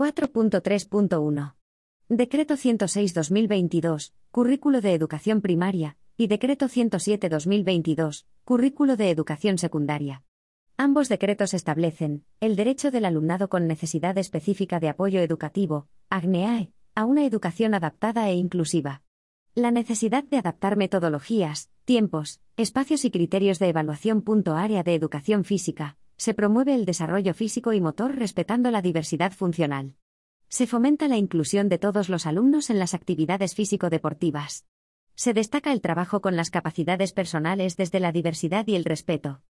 4.3.1. Decreto 106/2022, Currículo de Educación Primaria, y Decreto 107/2022, Currículo de Educación Secundaria. Ambos decretos establecen el derecho del alumnado con necesidad específica de apoyo educativo, AGNEAE, a una educación adaptada e inclusiva. La necesidad de adaptar metodologías, tiempos, espacios y criterios de evaluación. Área de educación física. Se promueve el desarrollo físico y motor respetando la diversidad funcional. Se fomenta la inclusión de todos los alumnos en las actividades físico-deportivas. Se destaca el trabajo con las capacidades personales desde la diversidad y el respeto.